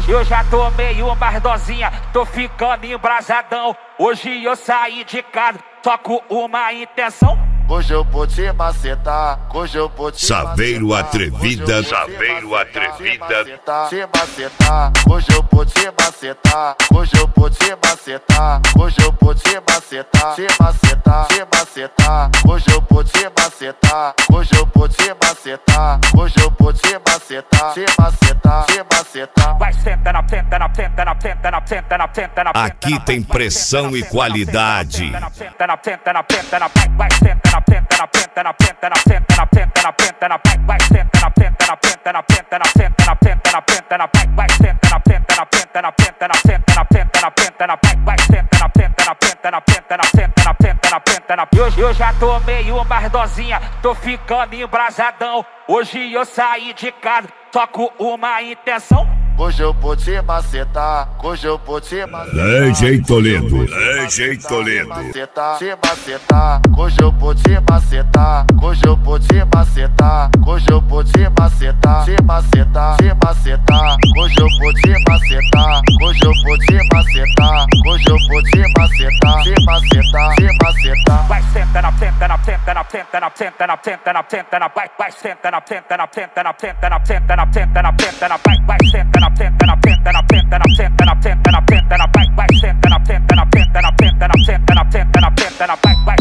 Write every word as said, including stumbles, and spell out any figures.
Eu já tomei umas dosinha, tô ficando embrasadão. Hoje eu saí de casa, só com uma intenção. Hoje eu vou te macetar, hoje eu vou te Saveiro Atrevida, Saveiro Atrevida, te macetar, hoje eu vou te macetar, hoje eu vou te macetar, hoje eu vou te macetar, te macetar, te macetar, hoje eu vou te macetar, hoje eu vou te macetar, hoje eu vou te macetar, te macetar, te macetar. Vai senta na senta na senta na senta na senta na senta na. Aqui tem pressão e qualidade. Senta na senta na senta na vai senta na senta na senta na senta na senta na senta na senta na vai senta na senta na senta na senta na senta na senta na senta na vai senta na senta na senta na senta na senta na senta na senta na vai senta na senta na senta na senta na senta na senta na senta na. Eu já tomei umas dosinha, tô ficando embrasadão. Hoje eu saí de casa, só com uma intenção. Hoje eu vou te macetar, hoje eu vou te macetar. D J Toledo, D J Toledo. Te macetar, hoje eu vou te macetar, hoje eu vou te macetar, hoje eu vou te macetar, te macetar, te macetar, hoje eu vou te macetar, hoje eu vou te macetar, hoje eu vou te macetar, te macetar, te macetar. Vai senta na senta na senta na senta na senta na senta na senta na vai vai senta na senta na senta na senta na senta na senta na senta na vai vai senta na senta na senta na senta na senta na senta na senta na vai vai senta na senta na senta na senta na senta na senta na senta na vai vai